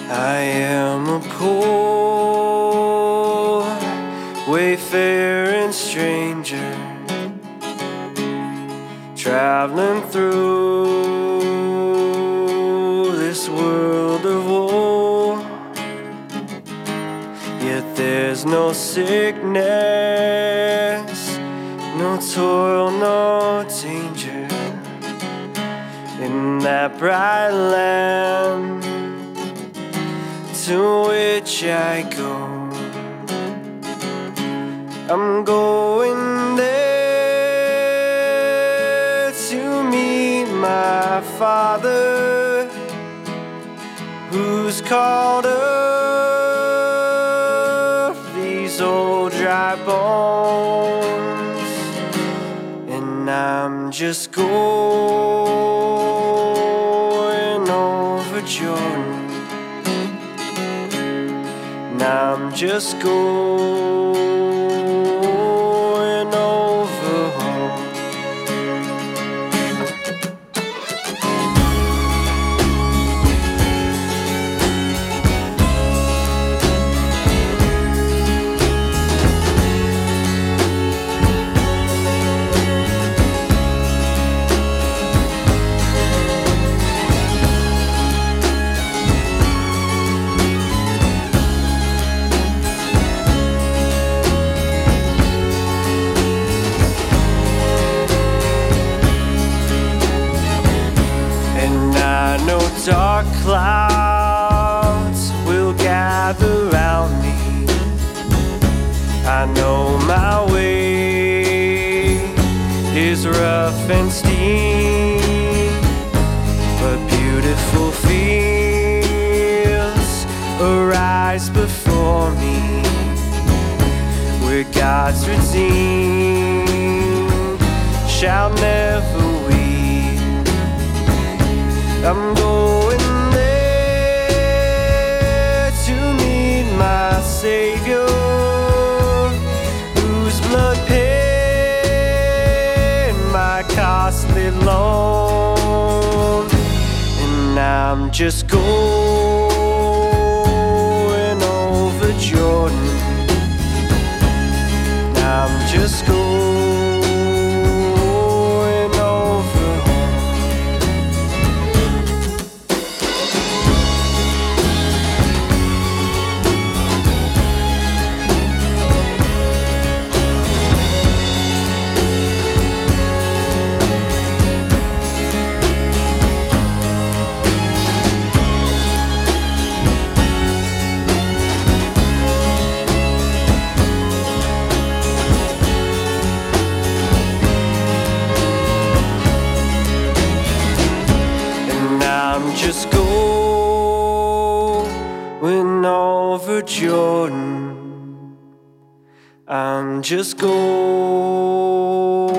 I am a poor wayfaring stranger, traveling through this world of woe. Yet there's no sickness, no toil, no danger in that bright land to which I go. I'm going there to meet my Father, who's called up these old dry bones. And I'm just going over Jordan. And I'm just going over home. Dark clouds will gather round me. I know my way is rough and steep, but beautiful fields arise before me, where God's redeemed shall never weep. I'm going there to meet my Savior, whose blood paid my costly loan. And I'm just going over Jordan. I'm just going just going over Jordan. I'm just going